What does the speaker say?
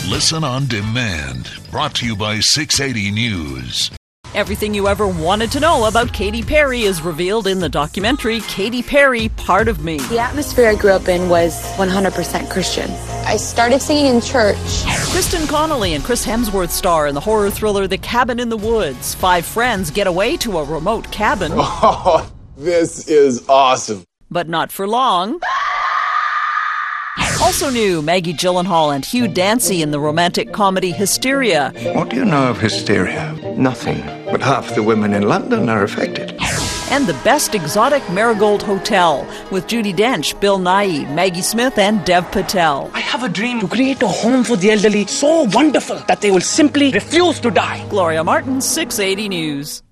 Listen on demand. Brought to you by 680 News. Everything you ever wanted to know about Katy Perry is revealed in the documentary Katy Perry, Part of Me. The atmosphere I grew up in was 100% Christian. I started singing in church. Kristen Connolly and Chris Hemsworth star in the horror thriller The Cabin in the Woods. 5 friends get away to a remote cabin. Oh, this is awesome. But not for long. Also new, Maggie Gyllenhaal and Hugh Dancy in the romantic comedy Hysteria. What do you know of hysteria? Nothing. But half the women in London are affected. And The Best Exotic Marigold Hotel with Judi Dench, Bill Nighy, Maggie Smith, and Dev Patel. I have a dream to create a home for the elderly so wonderful that they will simply refuse to die. Gloria Martin, 680 News.